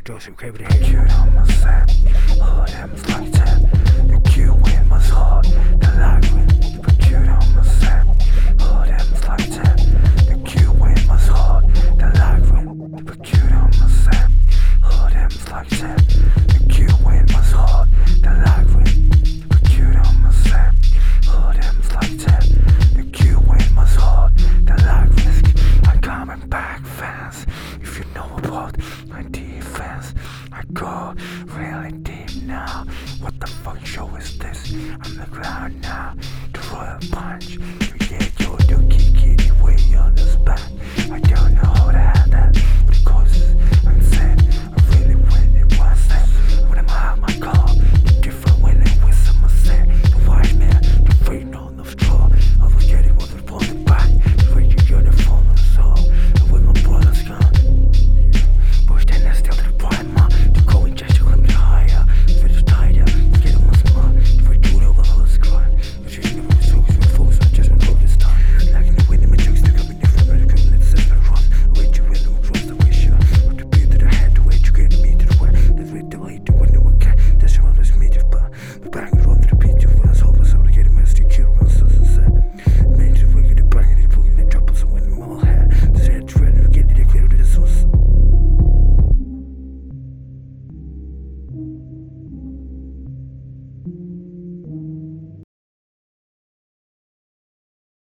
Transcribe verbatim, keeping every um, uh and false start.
does okay with the head. Cute on my set, all of them is like that. The cute win was hard, the light win. But cute on my set, all of them is like that.